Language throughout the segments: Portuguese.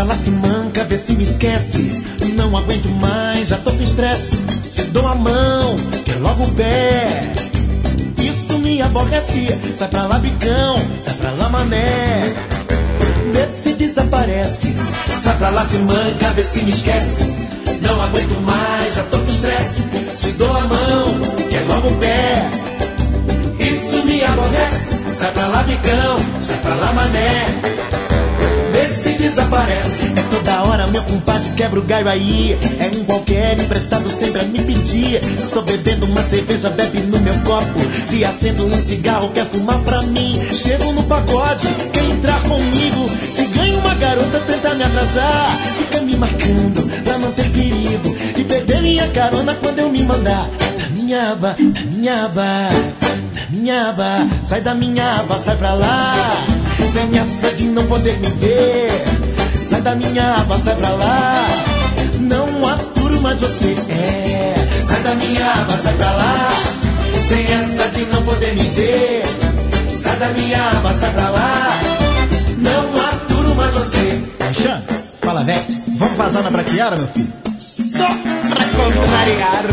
pra lá, se manca, vê se me esquece. Não aguento mais, já tô com estresse. Se dou a mão, quer logo o pé. Isso me aborrece. Sai pra lá, bicão, sai pra lá, mané. Vê se desaparece. Sai pra lá, se manca, vê se me esquece. Não aguento mais, já tô com estresse. Se dou a mão, quer logo o pé. Isso me aborrece. Sai pra lá, bicão, sai pra lá, mané. Vê se desaparece. É toda hora, meu compadre, quebra o galho aí. É um qualquer emprestado sempre a me pedir. Estou bebendo uma cerveja, bebe no meu copo. E acendo um cigarro, quer fumar pra mim. Chego no pagode, quer entrar comigo. Se ganha uma garota, tenta me atrasar. Fica me marcando, pra não ter perigo de perder minha carona quando eu me mandar. Da minha aba, da minha aba, da minha aba. Sai da minha aba, sai pra lá. Sem essa de não poder me ver. Sai da minha aba, sai pra lá. Não aturo mais você, sai da minha aba, sai pra lá. Sem essa de não poder me ver. Sai da minha aba, sai pra lá. Não aturo mais você. Xan, fala, velho. Vamos vazar na braquiara, meu filho? Só pra contrariar.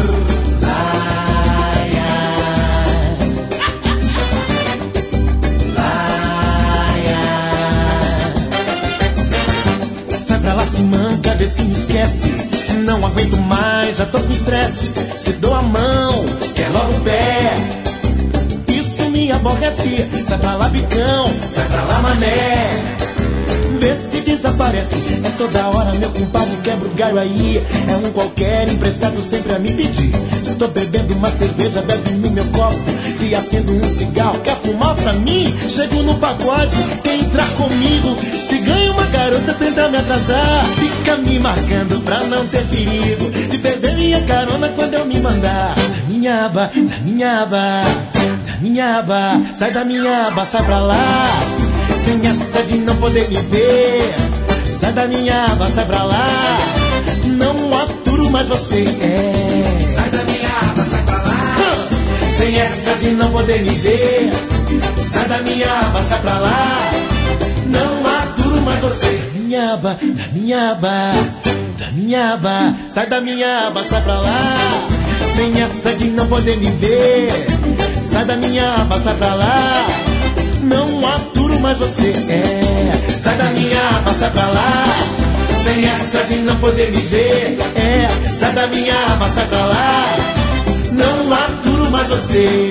Sai pra lá, se manca, vê se me esquece. Não aguento mais, já tô com estresse. Se dou a mão, quer logo o pé. Isso me aborrece. Sai pra lá, bicão, sai pra lá, mané. Vê se desaparece. É toda hora, meu compadre, quebra o galho aí. É um qualquer emprestado sempre a me pedir. Estou bebendo uma cerveja, bebe no meu copo. E acendo um cigarro, quer fumar pra mim? Chego no pagode, quer entrar comigo. Se ganha uma garota, tenta me atrasar. Fica me marcando pra não ter perigo de perder minha carona quando eu me mandar. Da minha aba, da minha aba, da minha aba. Sai da minha aba, sai pra lá. Sem essa de não poder me ver. Sai da minha aba, sai pra lá. Não aturo mais você, Sai da minha aba, sai pra lá. Sem essa de não poder me ver. Sai da minha aba, sai pra lá. Não aturo mais você. Minha aba, da minha aba, da minha aba. Sai da minha aba, sai pra lá. Sem essa de não poder me ver. Sai da minha aba, sai pra lá. Não aturo mais você, Sai da minha aba, sai pra lá. Sem essa de não poder me ver, Sai da minha aba, sai pra lá. Não aturo mais você.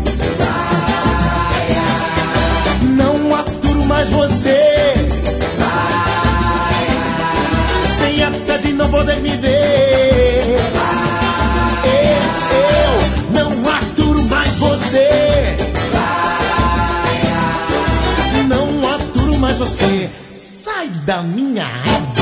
Não aturo mais você. Sem essa de não poder me ver, eu não aturo mais você. Não aturo mais você. Sai da minha aba.